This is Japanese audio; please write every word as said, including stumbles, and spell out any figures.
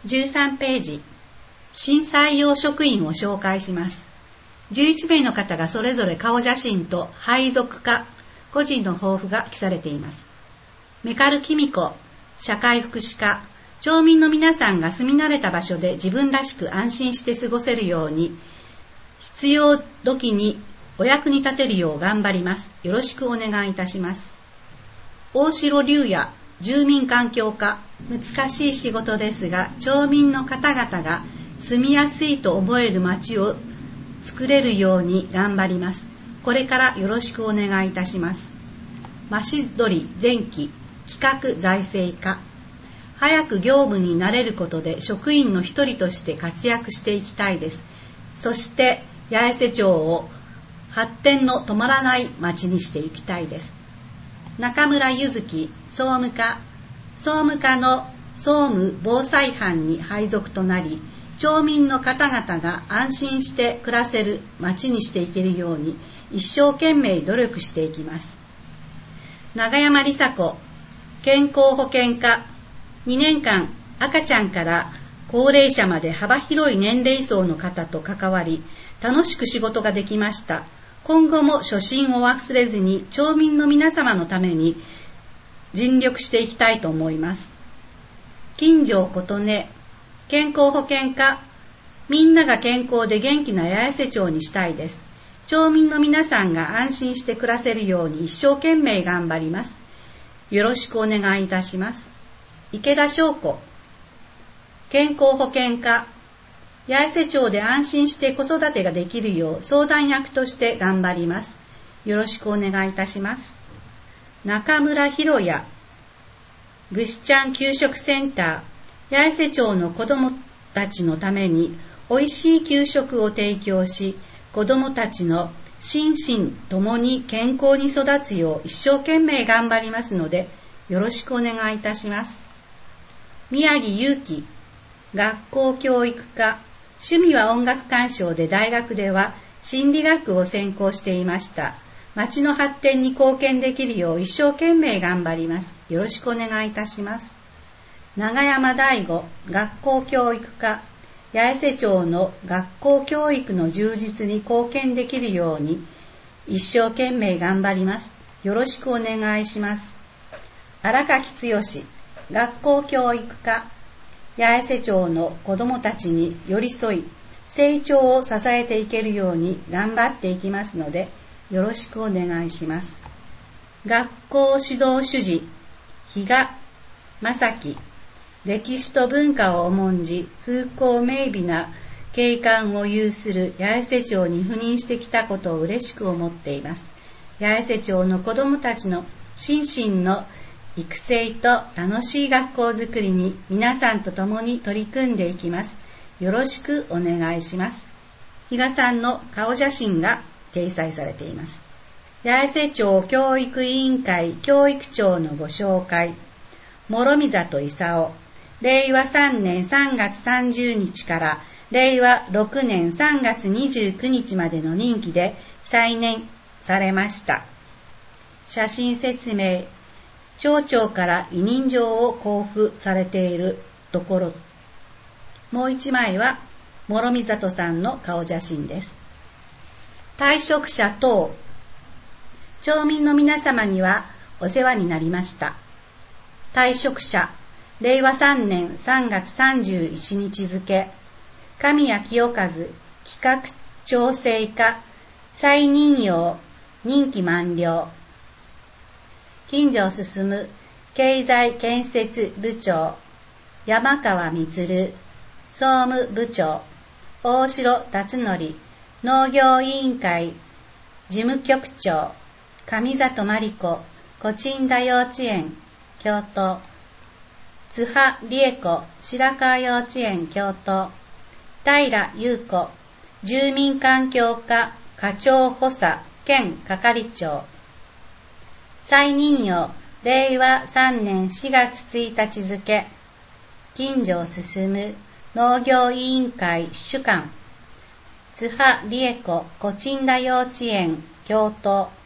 じゅうさんページ、新採用職員を紹介します。じゅういちめいの方がそれぞれ顔写真と配属課、個人の抱負が記されています。メカルキミコ、社会福祉課、町民の皆さんが住み慣れた場所で自分らしく安心して過ごせるように、必要時にお役に立てるよう頑張ります。よろしくお願いいたします。大城龍也、住民環境課、難しい仕事ですが、町民の方々が住みやすいと思える街を作れるように頑張ります。これからよろしくお願いいたします。増鳥前期、企画財政課、早く業務に慣れることで職員の一人として活躍していきたいです。そして八重瀬町を発展の止まらない町にしていきたいです。中村ゆずき、総務課、総務課の総務防災班に配属となり、町民の方々が安心して暮らせる町にしていけるように一生懸命努力していきます。永山梨紗子、健康保険課、にねんかん赤ちゃんから高齢者まで幅広い年齢層の方と関わり、楽しく仕事ができました。今後も初心を忘れずに町民の皆様のために尽力していきたいと思います。金城琴音、健康保険課、みんなが健康で元気な八重瀬町にしたいです。町民の皆さんが安心して暮らせるように一生懸命頑張ります。よろしくお願いいたします。池田翔子、健康保険課、八重瀬町で安心して子育てができるよう相談役として頑張ります。よろしくお願いいたします。中村博也、ぐしちゃん給食センター、八重瀬町の子どもたちのためにおいしい給食を提供し、子どもたちの心身ともに健康に育つよう一生懸命頑張りますので、よろしくお願いいたします。宮城祐希、学校教育課、趣味は音楽鑑賞で大学では心理学を専攻していました。町の発展に貢献できるよう一生懸命頑張ります。よろしくお願いいたします。永山大吾、学校教育課、八重瀬町の学校教育の充実に貢献できるように一生懸命頑張ります。よろしくお願いします。荒垣剛、学校教育課、八重瀬町の子どもたちに寄り添い、成長を支えていけるように頑張っていきますので、よろしくお願いします。学校指導主事、比嘉正樹、歴史と文化を重んじ、風光明媚な景観を有する八重瀬町に赴任してきたことを嬉しく思っています。八重瀬町の子どもたちの心身の育成と楽しい学校づくりに皆さんと共に取り組んでいきます。よろしくお願いします。比嘉さんの顔写真が掲載されています。八重瀬町教育委員会教育長のご紹介。諸見里勲、れいわさんねんさんがつさんじゅうにちかられいわろくねんさんがつにじゅうくにちまでの任期で再任されました。写真説明。町長から委任状を交付されているところ。もう一枚は諸見里さんの顔写真です。退職者等、町民の皆様にはお世話になりました。退職者、れいわさんねんさんがつさんじゅういちにち付、神谷清和企画調整課再任用任期満了。金城進経済建設部長、山川充総務部長、大城辰則農業委員会事務局長、上里真理子コチンダ幼稚園教頭、津波理恵子白川幼稚園教頭、平優子住民環境課課長補佐兼係長。再任用れいわさんねんしがつついたち付、金城進農業委員会主幹、津波理恵子コチンダ幼稚園教頭、